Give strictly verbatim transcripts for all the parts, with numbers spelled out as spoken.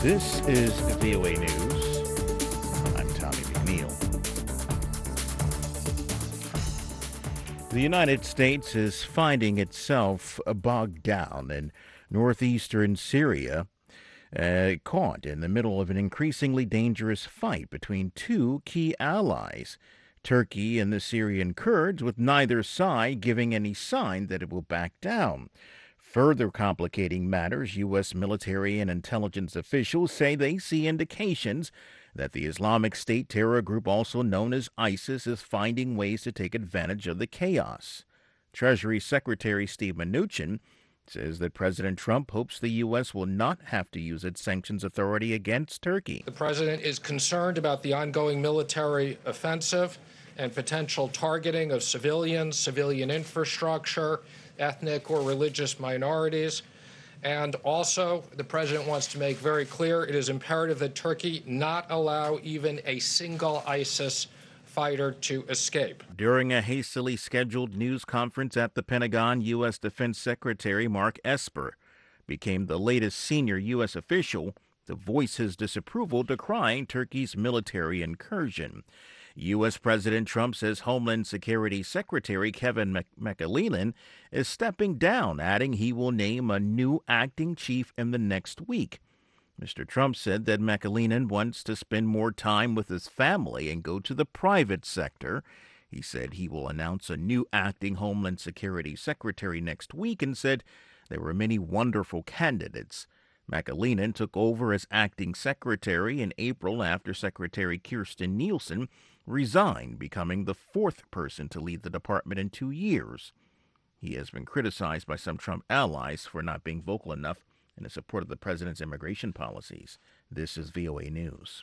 This is V O A News. I'm Tommy McNeil. The United States is finding itself bogged down in northeastern Syria, uh, caught in the middle of an increasingly dangerous fight between two key allies, Turkey and the Syrian Kurds, with neither side giving any sign that it will back down. Further complicating matters, U S military and intelligence officials say they see indications that the Islamic State terror group, also known as ISIS, is finding ways to take advantage of the chaos. Treasury Secretary Steve Mnuchin says that President Trump hopes the U S will not have to use its sanctions authority against Turkey. The president is concerned about the ongoing military offensive and potential targeting of civilians, civilian infrastructure, ethnic or religious minorities. And also, the president wants to make very clear it is imperative that Turkey not allow even a single ISIS fighter to escape. During a hastily scheduled news conference at the Pentagon, U S Defense Secretary Mark Esper became the latest senior U S official to voice his disapproval, decrying Turkey's military incursion. U S. President Trump says Homeland Security Secretary Kevin McAleenan is stepping down, adding he will name a new acting chief in the next week. Mister Trump said that McAleenan wants to spend more time with his family and go to the private sector. He said he will announce a new acting Homeland Security Secretary next week and said there were many wonderful candidates. McAleenan took over as acting secretary in April after Secretary Kirstjen Nielsen resigned, becoming the fourth person to lead the department in two years. He has been criticized by some Trump allies for not being vocal enough in his support of the president's immigration policies. This is V O A News.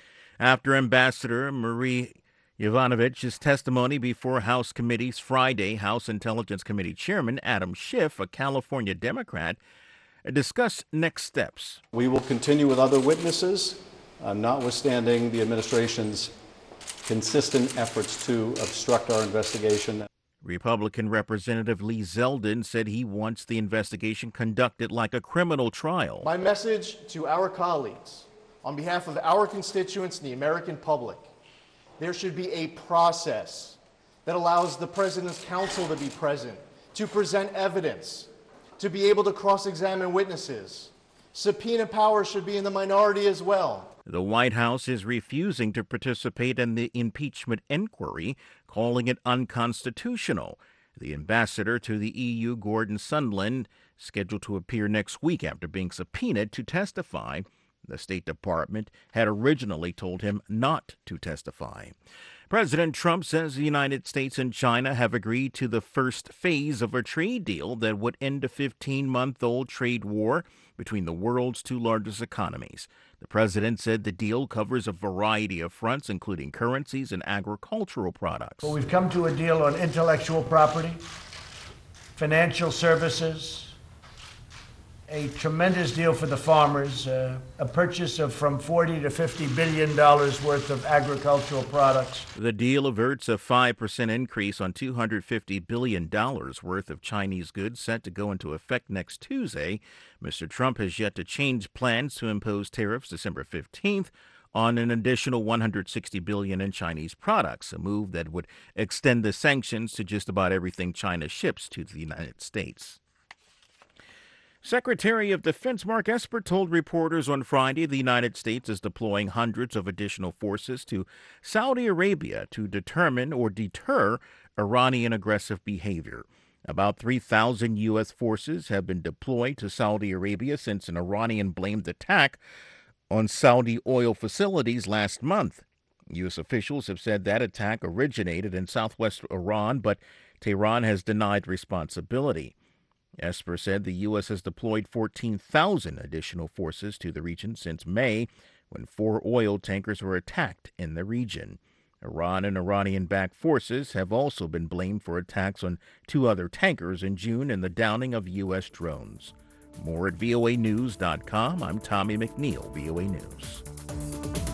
After Ambassador Marie Yovanovitch's testimony before House committees Friday, House Intelligence Committee Chairman Adam Schiff, a California Democrat, discussed next steps. We will continue with other witnesses, uh, notwithstanding the administration's consistent efforts to obstruct our investigation. Republican Representative Lee Zeldin said he wants the investigation conducted like a criminal trial. My message to our colleagues, on behalf of our constituents and the American public, there should be a process that allows the President's counsel to be present, to present evidence, to be able to cross-examine witnesses. Subpoena power should be in the minority as well. The White House is refusing to participate in the impeachment inquiry, calling it unconstitutional. The ambassador to the E U, Gordon Sondland, scheduled to appear next week after being subpoenaed to testify. The State Department had originally told him not to testify. President Trump says the United States and China have agreed to the first phase of a trade deal that would end a fifteen-month-old trade war between the world's two largest economies. The president said the deal covers a variety of fronts, including currencies and agricultural products. Well, we've come to a deal on intellectual property, financial services, a tremendous deal for the farmers, uh, a purchase of from forty to fifty billion dollars worth of agricultural products. The deal averts a five percent increase on two hundred fifty billion dollars worth of Chinese goods set to go into effect next Tuesday. Mister Trump has yet to change plans to impose tariffs December fifteenth on an additional one hundred sixty billion dollars in Chinese products, a move that would extend the sanctions to just about everything China ships to the United States. Secretary of Defense Mark Esper told reporters on Friday the United States is deploying hundreds of additional forces to Saudi Arabia to determine or deter Iranian aggressive behavior. About three thousand U S forces have been deployed to Saudi Arabia since an Iranian-blamed attack on Saudi oil facilities last month. U S officials have said that attack originated in southwest Iran, but Tehran has denied responsibility. Esper said the U S has deployed fourteen thousand additional forces to the region since May, when four oil tankers were attacked in the region. Iran and Iranian-backed forces have also been blamed for attacks on two other tankers in June and the downing of U S drones. More at V O A news dot com. I'm Tommy McNeil, V O A News.